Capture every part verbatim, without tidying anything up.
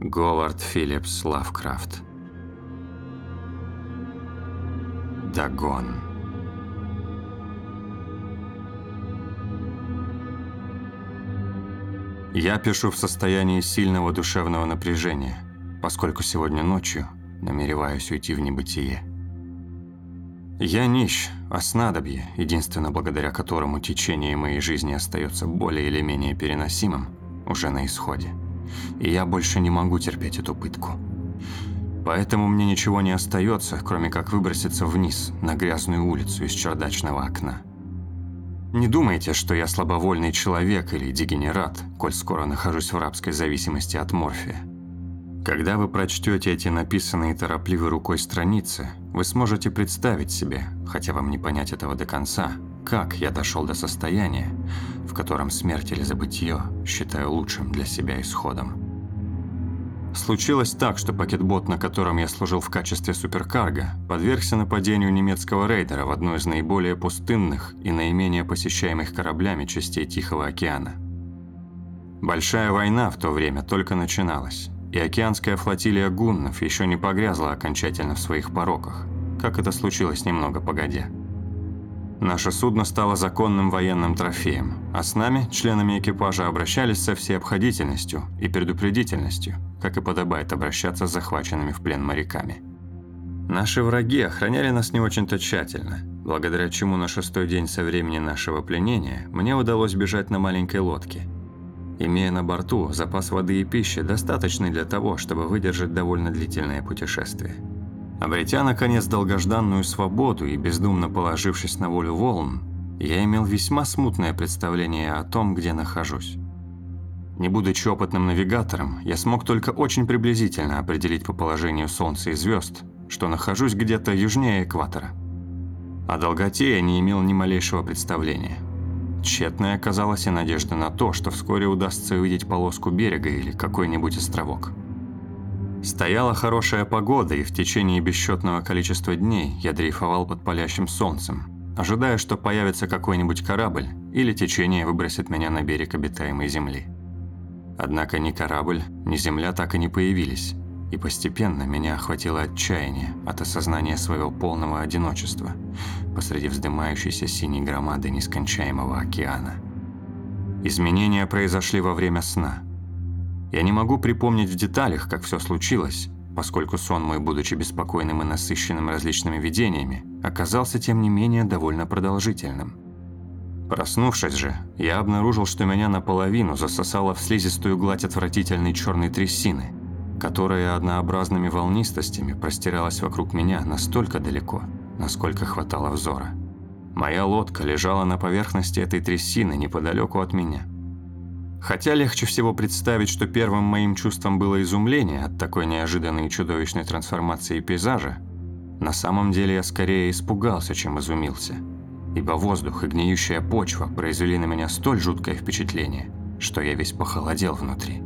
Говард Филлипс Лавкрафт. Дагон. Я пишу в состоянии сильного душевного напряжения, поскольку сегодня ночью намереваюсь уйти в небытие. Я нищ, а снадобье, единственно благодаря которому течение моей жизни остается более или менее переносимым, уже на исходе. И я больше не могу терпеть эту пытку. Поэтому мне ничего не остается, кроме как выброситься вниз, на грязную улицу из чердачного окна. Не думайте, что я слабовольный человек или дегенерат, коль скоро нахожусь в рабской зависимости от морфия. Когда вы прочтете эти написанные торопливой рукой страницы, вы сможете представить себе, хотя вам не понять этого до конца, как я дошел до состояния, в котором смерть или забытье считаю лучшим для себя исходом. Случилось так, что пакетбот, на котором я служил в качестве суперкарго, подвергся нападению немецкого рейдера в одной из наиболее пустынных и наименее посещаемых кораблями частей Тихого океана. Большая война в то время только начиналась, и океанская флотилия гуннов еще не погрязла окончательно в своих пороках, как это случилось немного погодя. Наше судно стало законным военным трофеем, а с нами, членами экипажа, обращались со всей обходительностью и предупредительностью, как и подобает обращаться с захваченными в плен моряками. Наши враги охраняли нас не очень-то тщательно, благодаря чему на шестой день со времени нашего пленения мне удалось бежать на маленькой лодке, имея на борту запас воды и пищи, достаточный для того, чтобы выдержать довольно длительное путешествие. Обретя, наконец, долгожданную свободу и бездумно положившись на волю волн, я имел весьма смутное представление о том, где нахожусь. Не будучи опытным навигатором, я смог только очень приблизительно определить по положению Солнца и звезд, что нахожусь где-то южнее экватора. О долготе я не имел ни малейшего представления. Тщетной оказалась и надежда на то, что вскоре удастся увидеть полоску берега или какой-нибудь островок. Стояла хорошая погода, и в течение бесчетного количества дней я дрейфовал под палящим солнцем, ожидая, что появится какой-нибудь корабль или течение выбросит меня на берег обитаемой земли. Однако ни корабль, ни земля так и не появились, и постепенно меня охватило отчаяние от осознания своего полного одиночества посреди вздымающейся синей громады нескончаемого океана. Изменения произошли во время сна. Я не могу припомнить в деталях, как все случилось, поскольку сон мой, будучи беспокойным и насыщенным различными видениями, оказался, тем не менее, довольно продолжительным. Проснувшись же, я обнаружил, что меня наполовину засосало в слизистую гладь отвратительной черной трясины, которая однообразными волнистостями простиралась вокруг меня настолько далеко, насколько хватало взора. Моя лодка лежала на поверхности этой трясины неподалеку от меня. Хотя легче всего представить, что первым моим чувством было изумление от такой неожиданной и чудовищной трансформации пейзажа, на самом деле я скорее испугался, чем изумился, ибо воздух и гниющая почва произвели на меня столь жуткое впечатление, что я весь похолодел внутри.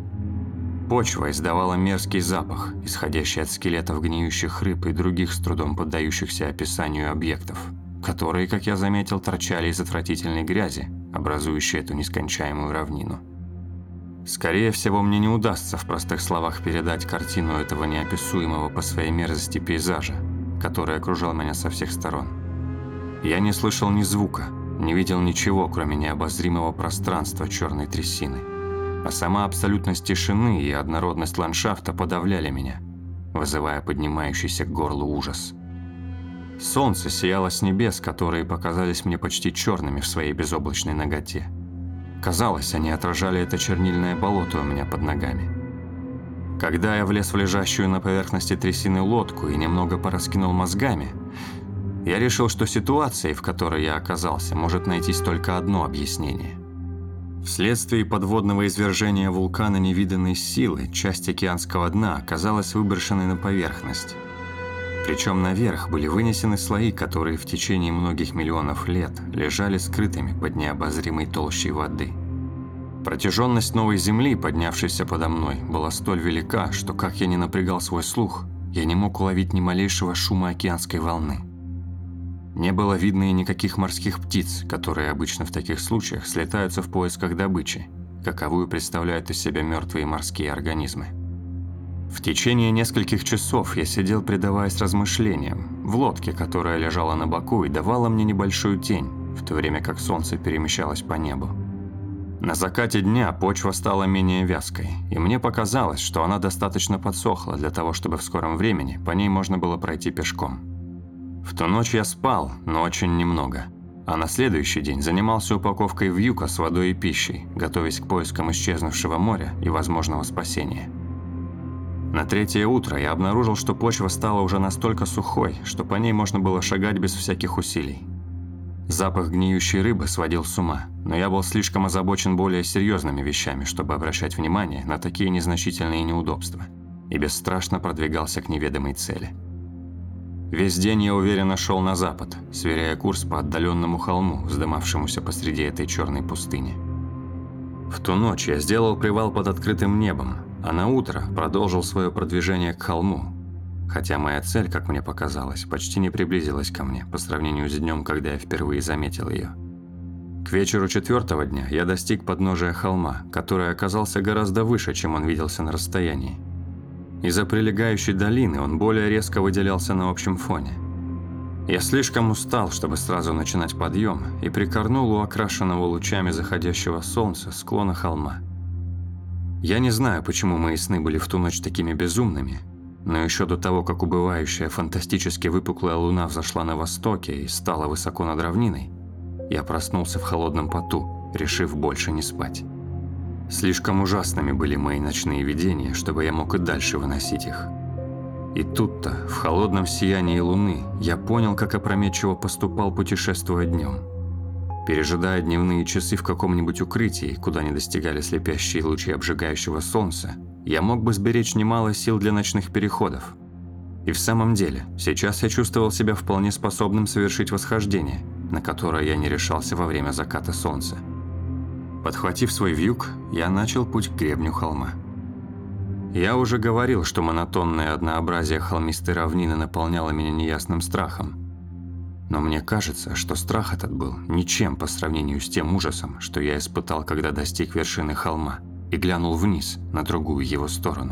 Почва издавала мерзкий запах, исходящий от скелетов гниющих рыб и других с трудом поддающихся описанию объектов, которые, как я заметил, торчали из отвратительной грязи, образующей эту нескончаемую равнину. Скорее всего, мне не удастся в простых словах передать картину этого неописуемого по своей мерзости пейзажа, который окружал меня со всех сторон. Я не слышал ни звука, не видел ничего, кроме необозримого пространства черной трясины. А сама абсолютность тишины и однородность ландшафта подавляли меня, вызывая поднимающийся к горлу ужас. Солнце сияло с небес, которые показались мне почти черными в своей безоблачной наготе. Казалось, они отражали это чернильное болото у меня под ногами. Когда я влез в лежащую на поверхности трясины лодку и немного пораскинул мозгами, я решил, что ситуацией, в которой я оказался, может найтись только одно объяснение. Вследствие подводного извержения вулкана невиданной силы, часть океанского дна оказалась выброшенной на поверхность. Причем наверх были вынесены слои, которые в течение многих миллионов лет лежали скрытыми под необозримой толщей воды. Протяженность новой земли, поднявшейся подо мной, была столь велика, что, как я ни напрягал свой слух, я не мог уловить ни малейшего шума океанской волны. Не было видно и никаких морских птиц, которые обычно в таких случаях слетаются в поисках добычи, каковую представляют из себя мертвые морские организмы. В течение нескольких часов я сидел, предаваясь размышлениям, в лодке, которая лежала на боку и давала мне небольшую тень, в то время как солнце перемещалось по небу. На закате дня почва стала менее вязкой, и мне показалось, что она достаточно подсохла для того, чтобы в скором времени по ней можно было пройти пешком. В ту ночь я спал, но очень немного, а на следующий день занимался упаковкой вьюка с водой и пищей, готовясь к поискам исчезнувшего моря и возможного спасения. На третье утро я обнаружил, что почва стала уже настолько сухой, что по ней можно было шагать без всяких усилий. Запах гниющей рыбы сводил с ума, но я был слишком озабочен более серьезными вещами, чтобы обращать внимание на такие незначительные неудобства, и бесстрашно продвигался к неведомой цели. Весь день я уверенно шел на запад, сверяя курс по отдаленному холму, вздымавшемуся посреди этой черной пустыни. В ту ночь я сделал привал под открытым небом, а на утро продолжил свое продвижение к холму, хотя моя цель, как мне показалось, почти не приблизилась ко мне по сравнению с днем, когда я впервые заметил ее. К вечеру четвертого дня я достиг подножия холма, который оказался гораздо выше, чем он виделся на расстоянии. Из-за прилегающей долины он более резко выделялся на общем фоне. Я слишком устал, чтобы сразу начинать подъем, и прикорнул у окрашенного лучами заходящего солнца склона холма. Я не знаю, почему мои сны были в ту ночь такими безумными, но еще до того, как убывающая фантастически выпуклая луна взошла на востоке и стала высоко над равниной, я проснулся в холодном поту, решив больше не спать. Слишком ужасными были мои ночные видения, чтобы я мог и дальше выносить их. И тут-то, в холодном сиянии луны, я понял, как опрометчиво поступал, путешествуя днем. Пережидая дневные часы в каком-нибудь укрытии, куда не достигали слепящие лучи обжигающего солнца, я мог бы сберечь немало сил для ночных переходов. И в самом деле, сейчас я чувствовал себя вполне способным совершить восхождение, на которое я не решался во время заката солнца. Подхватив свой вьюг, я начал путь к гребню холма. Я уже говорил, что монотонное однообразие холмистой равнины наполняло меня неясным страхом. Но мне кажется, что страх этот был ничем по сравнению с тем ужасом, что я испытал, когда достиг вершины холма и глянул вниз, на другую его сторону.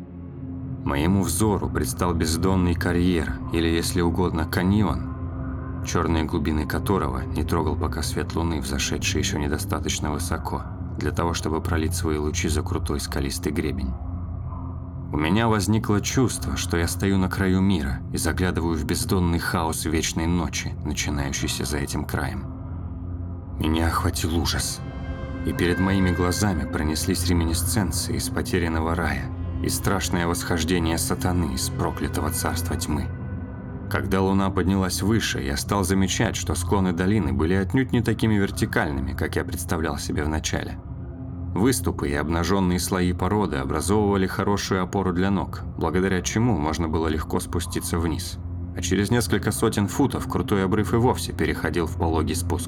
Моему взору предстал бездонный карьер, или, если угодно, каньон, черные глубины которого не трогал пока свет луны, взошедший еще недостаточно высоко, для того, чтобы пролить свои лучи за крутой скалистый гребень. У меня возникло чувство, что я стою на краю мира и заглядываю в бездонный хаос вечной ночи, начинающийся за этим краем. Меня охватил ужас, и перед моими глазами пронеслись реминисценции из потерянного рая и страшное восхождение сатаны из проклятого царства тьмы. Когда луна поднялась выше, я стал замечать, что склоны долины были отнюдь не такими вертикальными, как я представлял себе вначале. Выступы и обнаженные слои породы образовывали хорошую опору для ног, благодаря чему можно было легко спуститься вниз. А через несколько сотен футов крутой обрыв и вовсе переходил в пологий спуск.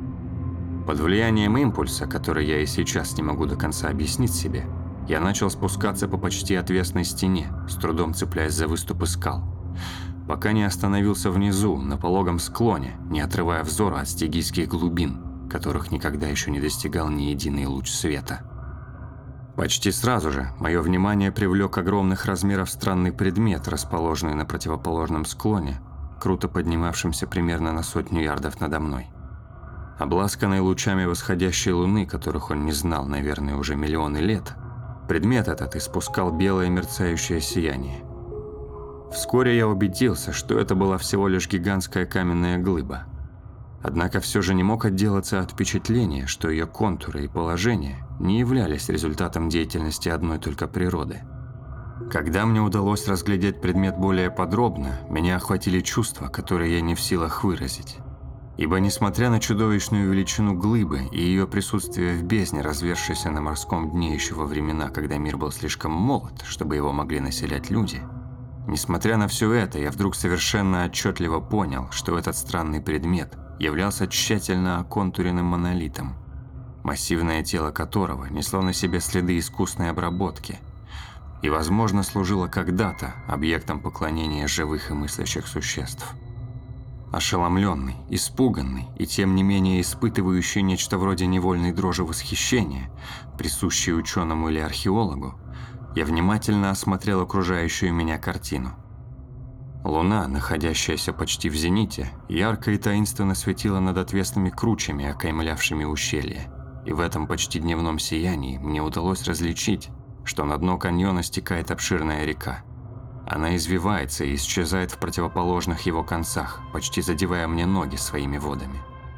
Под влиянием импульса, который я и сейчас не могу до конца объяснить себе, я начал спускаться по почти отвесной стене, с трудом цепляясь за выступы скал, пока не остановился внизу, на пологом склоне, не отрывая взора от стигийских глубин, которых никогда еще не достигал ни единый луч света. Почти сразу же мое внимание привлек огромных размеров странный предмет, расположенный на противоположном склоне, круто поднимавшимся примерно на сотню ярдов надо мной. Обласканный лучами восходящей луны, которых он не знал, наверное, уже миллионы лет, предмет этот испускал белое мерцающее сияние. Вскоре я убедился, что это была всего лишь гигантская каменная глыба. Однако все же не мог отделаться от впечатления, что ее контуры и положение не являлись результатом деятельности одной только природы. Когда мне удалось разглядеть предмет более подробно, меня охватили чувства, которые я не в силах выразить. Ибо, несмотря на чудовищную величину глыбы и ее присутствие в бездне, развершейся на морском дне еще во времена, когда мир был слишком молод, чтобы его могли населять люди, несмотря на все это, я вдруг совершенно отчетливо понял, что этот странный предмет являлся тщательно оконтуренным монолитом, массивное тело которого несло на себе следы искусной обработки и, возможно, служило когда-то объектом поклонения живых и мыслящих существ. Ошеломленный, испуганный и тем не менее испытывающий нечто вроде невольной дрожи восхищения, присущей ученому или археологу, Я внимательно осмотрел окружающую меня картину. Луна, находящаяся почти в зените, ярко и таинственно светила над отвесными кручами, окаймлявшими ущелье. И в этом почти дневном сиянии мне удалось различить, что на дно каньона стекает обширная река. Она извивается и исчезает в противоположных его концах, почти задевая мне ноги своими водами.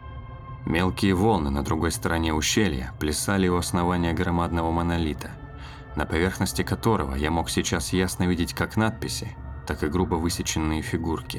Мелкие волны на другой стороне ущелья плясали у основания громадного монолита, на поверхности которого я мог сейчас ясно видеть как надписи, так и грубо высеченные фигурки.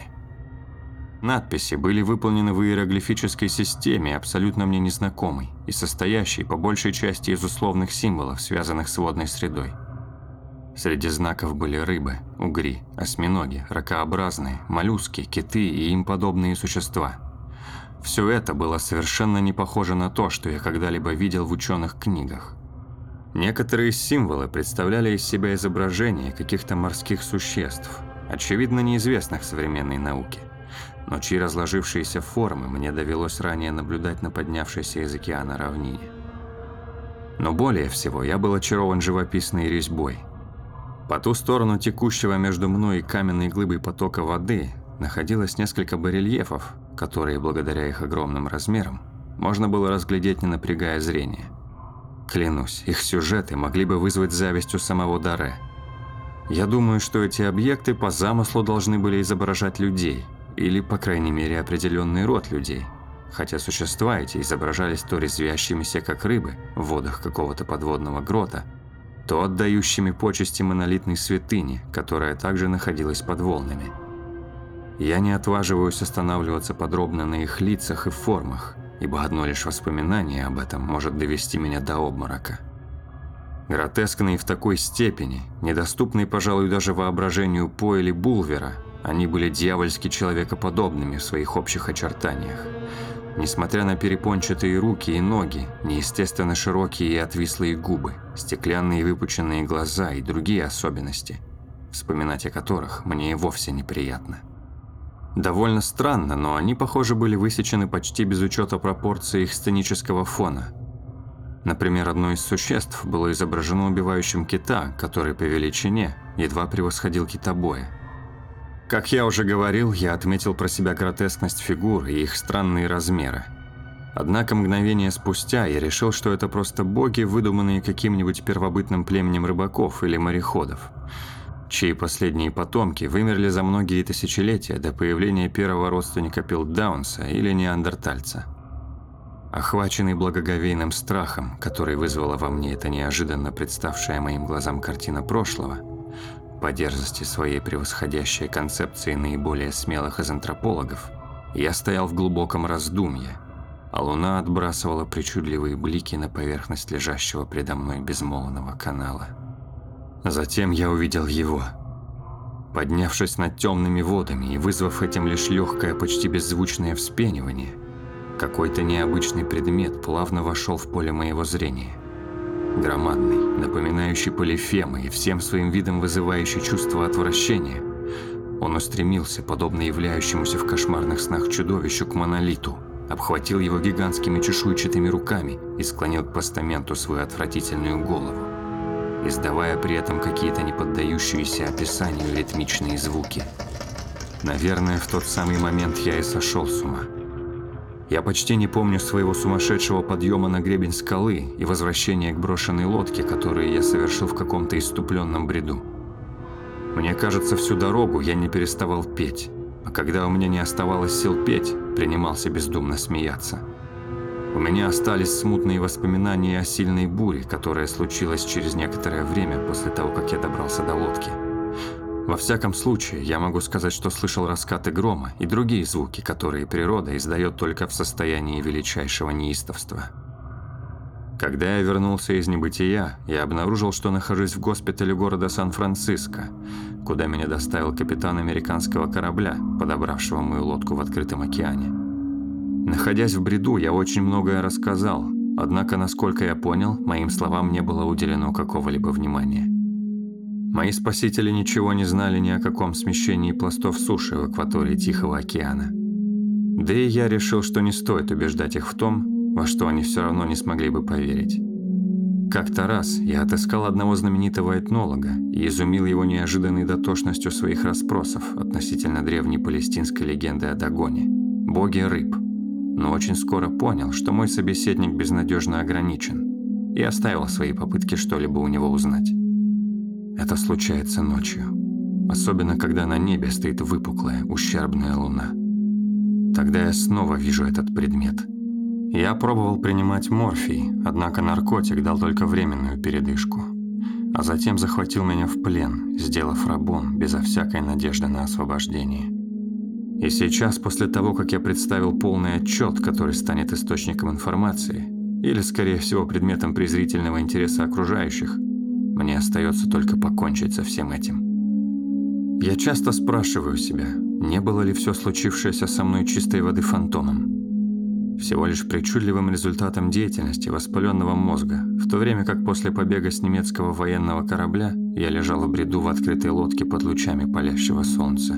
Надписи были выполнены в иероглифической системе, абсолютно мне незнакомой, и состоящей по большей части из условных символов, связанных с водной средой. Среди знаков были рыбы, угри, осьминоги, ракообразные, моллюски, киты и им подобные существа. Все это было совершенно не похоже на то, что я когда-либо видел в ученых книгах. Некоторые символы представляли из себя изображения каких-то морских существ, очевидно неизвестных современной науке, но чьи разложившиеся формы мне довелось ранее наблюдать на поднявшейся из океана равнине. Но более всего я был очарован живописной резьбой. По ту сторону текущего между мной и каменной глыбой потока воды находилось несколько барельефов, которые, благодаря их огромным размерам, можно было разглядеть, не напрягая зрение. Клянусь, их сюжеты могли бы вызвать зависть у самого Даре. Я думаю, что эти объекты по замыслу должны были изображать людей, или, по крайней мере, определенный род людей, хотя существа эти изображались то резвящимися, как рыбы, в водах какого-то подводного грота, то отдающими почести монолитной святыне, которая также находилась под волнами. Я не отваживаюсь останавливаться подробно на их лицах и формах, ибо одно лишь воспоминание об этом может довести меня до обморока. Гротескные в такой степени, недоступные, пожалуй, даже воображению По или Булвера, они были дьявольски человекоподобными в своих общих очертаниях. Несмотря на перепончатые руки и ноги, неестественно широкие и отвислые губы, стеклянные выпученные глаза и другие особенности, вспоминать о которых мне и вовсе неприятно. Довольно странно, но они, похоже, были высечены почти без учета пропорций их сценического фона. Например, одно из существ было изображено убивающим кита, который по величине едва превосходил китобоя. Как я уже говорил, я отметил про себя гротескность фигур и их странные размеры. Однако мгновение спустя я решил, что это просто боги, выдуманные каким-нибудь первобытным племенем рыбаков или мореходов, чьи последние потомки вымерли за многие тысячелетия до появления первого родственника пилтдаунса или неандертальца. Охваченный благоговейным страхом, который вызвала во мне эта неожиданно представшая моим глазам картина прошлого, по дерзости своей превосходящей концепции наиболее смелых из антропологов, я стоял в глубоком раздумье, а луна отбрасывала причудливые блики на поверхность лежащего предо мной безмолвного канала. Затем я увидел его. Поднявшись над темными водами и вызвав этим лишь легкое, почти беззвучное вспенивание, какой-то необычный предмет плавно вошел в поле моего зрения. Громадный, напоминающий полифемы и всем своим видом вызывающий чувство отвращения, он устремился, подобно являющемуся в кошмарных снах чудовищу, к монолиту, обхватил его гигантскими чешуйчатыми руками и склонил к постаменту свою отвратительную голову, издавая при этом какие-то неподдающиеся описанию ритмичные звуки. Наверное, в тот самый момент я и сошел с ума. Я почти не помню своего сумасшедшего подъема на гребень скалы и возвращения к брошенной лодке, которую я совершил в каком-то исступленном бреду. Мне кажется, всю дорогу я не переставал петь, а когда у меня не оставалось сил петь, принимался бездумно смеяться. У меня остались смутные воспоминания о сильной буре, которая случилась через некоторое время после того, как я добрался до лодки. Во всяком случае, я могу сказать, что слышал раскаты грома и другие звуки, которые природа издает только в состоянии величайшего неистовства. Когда я вернулся из небытия, я обнаружил, что нахожусь в госпитале города Сан-Франциско, куда меня доставил капитан американского корабля, подобравшего мою лодку в открытом океане. Находясь в бреду, я очень многое рассказал, однако, насколько я понял, моим словам не было уделено какого-либо внимания. Мои спасители ничего не знали ни о каком смещении пластов суши в акватории Тихого океана. Да и я решил, что не стоит убеждать их в том, во что они все равно не смогли бы поверить. Как-то раз я отыскал одного знаменитого этнолога и изумил его неожиданной дотошностью своих расспросов относительно древней палестинской легенды о Дагоне, боге рыб, но очень скоро понял, что мой собеседник безнадежно ограничен, и оставил свои попытки что-либо у него узнать. Это случается ночью, особенно когда на небе стоит выпуклая, ущербная луна. Тогда я снова вижу этот предмет. Я пробовал принимать морфий, однако наркотик дал только временную передышку, а затем захватил меня в плен, сделав рабом безо всякой надежды на освобождение. И сейчас, после того, как я представил полный отчет, который станет источником информации, или, скорее всего, предметом презрительного интереса окружающих, мне остается только покончить со всем этим. Я часто спрашиваю себя, не было ли все случившееся со мной чистой воды фантомом, всего лишь причудливым результатом деятельности воспаленного мозга, в то время как после побега с немецкого военного корабля я лежал в бреду в открытой лодке под лучами палящего солнца.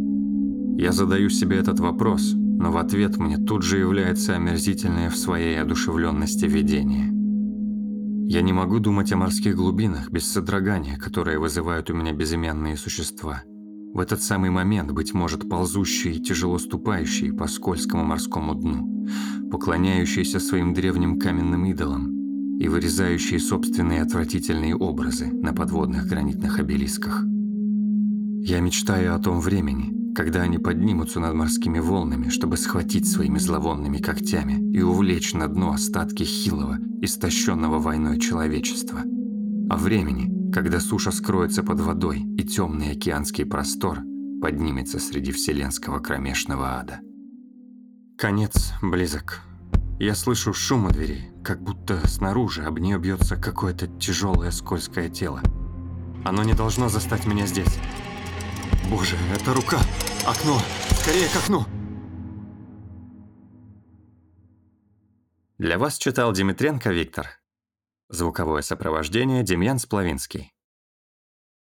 Я задаю себе этот вопрос, но в ответ мне тут же является омерзительное в своей одушевленности видение. Я не могу думать о морских глубинах без содрогания, которые вызывают у меня безымянные существа. В этот самый момент, быть может, ползущие и тяжело ступающие по скользкому морскому дну, поклоняющиеся своим древним каменным идолам и вырезающие собственные отвратительные образы на подводных гранитных обелисках. Я мечтаю о том времени, когда они поднимутся над морскими волнами, чтобы схватить своими зловонными когтями и увлечь на дно остатки хилого, истощенного войной человечества. О времени, когда суша скроется под водой и темный океанский простор поднимется среди вселенского кромешного ада. Конец близок. Я слышу шум у двери, как будто снаружи об нее бьется какое-то тяжелое скользкое тело. Оно не должно застать меня здесь. Боже, это рука! Окно! Скорее к окну! Для вас читал Димитренко Виктор. Звуковое сопровождение Демьян Сплавинский.